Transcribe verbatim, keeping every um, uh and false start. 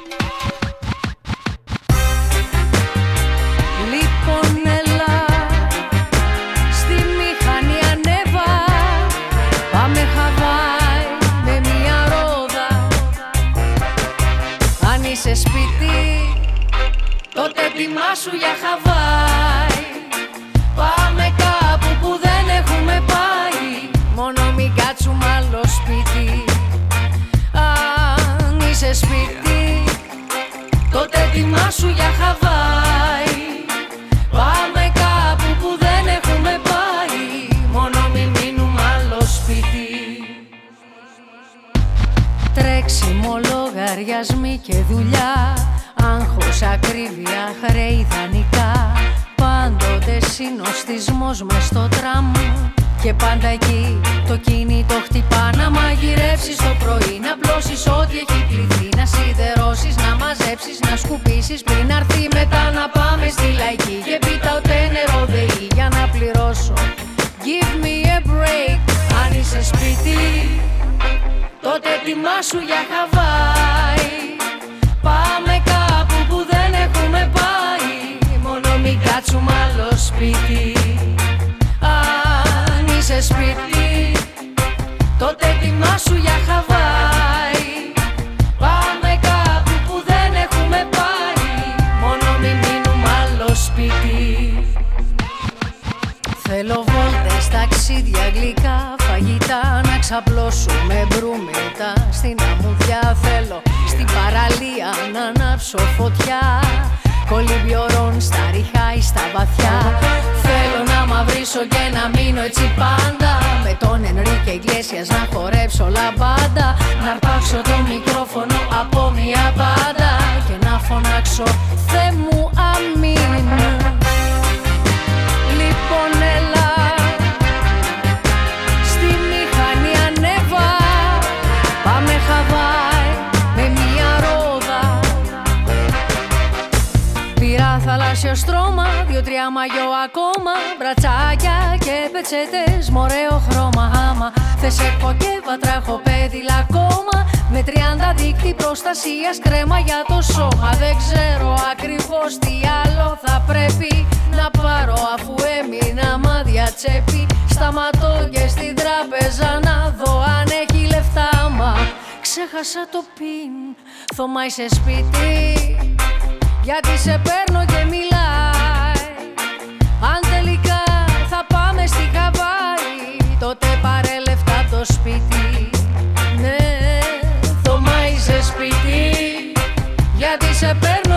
Σε σπίτι, τότε ετοιμάσου για Χαβάη. Πάμε κάπου που δεν έχουμε πάει, μόνο μην κάτσουμε άλλο σπίτι. Αν είσαι σπίτι, τότε ετοιμάσου για Χαβάη. Πάμε κάπου που δεν έχουμε πάει, μόνο μην μείνουμε άλλο σπίτι. Τρέξιμο, λογαριασμοί και δουλειά, άγχος, ακρίβεια, χρέη, δανεικά. Πάντοτε συνοστισμός μες στο τραμ και πάντα εκεί το κινητό χτυπά. Να μαγειρεύσεις το πρωί, να πλώσεις ό,τι έχει πληθεί, να σιδερώσεις, να μαζέψεις, να σκουπίσεις πριν αρθεί μετά να πάμε στη λαϊκή. Και πίτα ούτε νερό δεεί για να πληρώσω. Give me a break. Αν είσαι σπίτι, τότε ετοιμάσου για Χαβάη. Πάμε κάπου που δεν έχουμε πάει, μόνο μην κάτσουμε άλλο σπίτι. Αν είσαι σπίτι, τότε ετοιμάσου για Χαβάη. Πάμε κάπου που δεν έχουμε πάει, μόνο μην μείνουμε άλλο σπίτι. Θέλω βόλτες, ταξίδια, γλυκά, φαγητά, να ξαπλώσουμε μπρούμητα στην αμμουδιά. Θέλω στην παραλία να ανάψω φωτιά, κολυμπιορών στα ριχά ή στα βαθιά. Θέλω να μαυρίσω και να μείνω έτσι πάντα, με τον Ενρίκε Ιγκλέσιας να χορέψω λαμπάντα. Να αρπάξω το μικρόφωνο από μια μπάντα και να φωνάξω Θεέ μου αμήν. Λοιπόν έλα, στη μηχανή ανέβα, πάμε Χαβάη με μια ρόδα. Πήρα θαλάσσιο στρώμα, δύο-τρία μαγιό ακόμα, μπρατσάκια και πετσέτες μ' ωραίο χρώμα. Άμα θες έχω και βατραχοπέδιλα ακόμα, με τριάντα δίκτυ προστασίας, κρέμα για το σώμα. Δεν ξέρω ακριβώς τι άλλο θα πρέπει να πάρω, αφού έμεινα μάδια τσέπη. Σταματώ και στην τράπεζα να δω αν έχει λεφτά, μα ξέχασα το πιν. Θωμά είσαι σπίτι, γιατί σε παίρνω και μιλάει. Αν τελικά θα πάμε στη Χαβάη, τότε πάρε λεφτά από το σπίτι. Ναι, Θωμά είσαι σπίτι, γιατί σε παίρνω